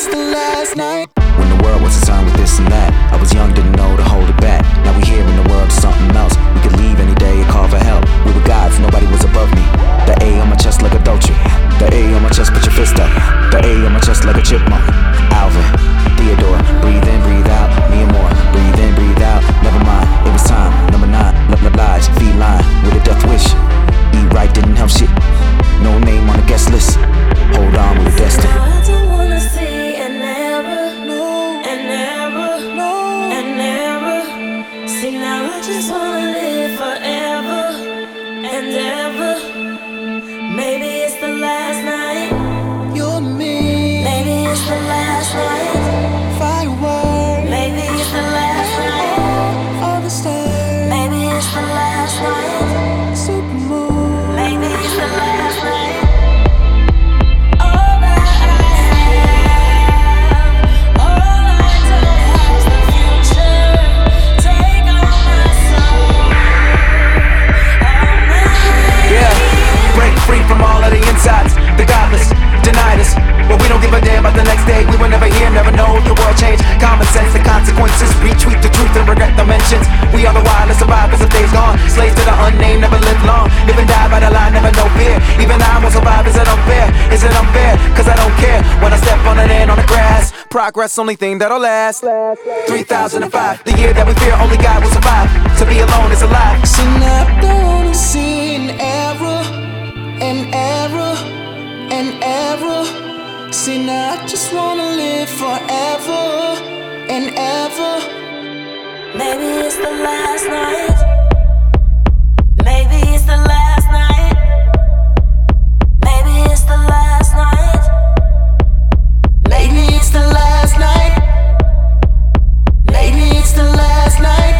it's the last night. When the world was concerned with this and that, I was young, didn't know to hold it back. Now we here in the world, something else. We could leave any day and call for help. We were gods, nobody was above me. The A on my chest like a Dolce. The A on my chest, put your fist up. The A on my chest like a chipmunk. Alvin, Theodore, breathe in, breathe out. Me and more, breathe in, breathe out. Never mind, it was time. Number 9, lies, feline with a death wish. Eat right didn't help shit. No name on the guest list. Hold on, we were destined. I don't wanna see an error, an error, an error. See now I just wanna live forever and ever. Maybe it's the last night. You're me. Maybe it's the last night. Fireworks. Maybe it's the last night. All the stars. Maybe it's the last night. Supermoon. Maybe it's the last night. The godless denied us, but we don't give a damn about the next day. We were never here, never know the world changed. Common sense, the consequences. Retweet the truth and regret the mentions. We are the wildest survivors of days gone. Slaves to the unnamed, never lived long. Live and die by the line, never no fear. Even I won't survive, is it unfair? Is it unfair? Cause I don't care when I step on an ant on the grass. Progress, only thing that'll last. 3005, the year that we fear only God will survive. To be alone is a lie. See, now I don't wanna see an error, an error, an error. See, now I just wanna live forever and ever. Maybe it's the last night. Maybe it's the last night. Maybe it's the last night. Maybe it's the last night. Maybe it's the last night.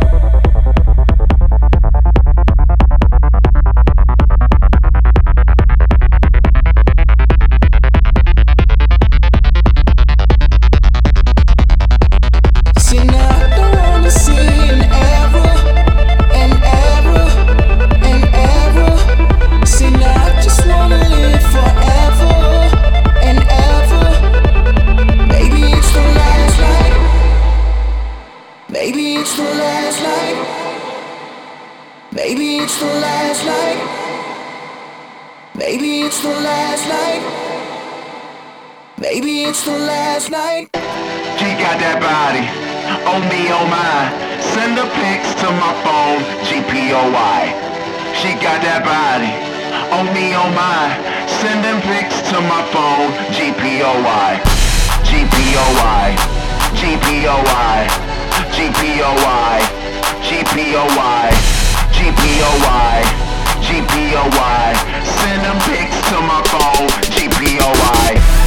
See, now I don't wanna see an error, an error, an error. See, now I just wanna live forever and ever. Maybe it's the last night. Maybe it's the last night. Maybe it's the last night. Maybe it's the last night. Maybe it's the last night. She got that body, oh me, oh my. Send the pics to my phone, GPOY. She got that body, oh me, oh my. Send them pics to my phone, GPOY. GPOY, GPOY, GPOY, GPOY, GPOY, GPOY. Send them pics to my phone, GPOY.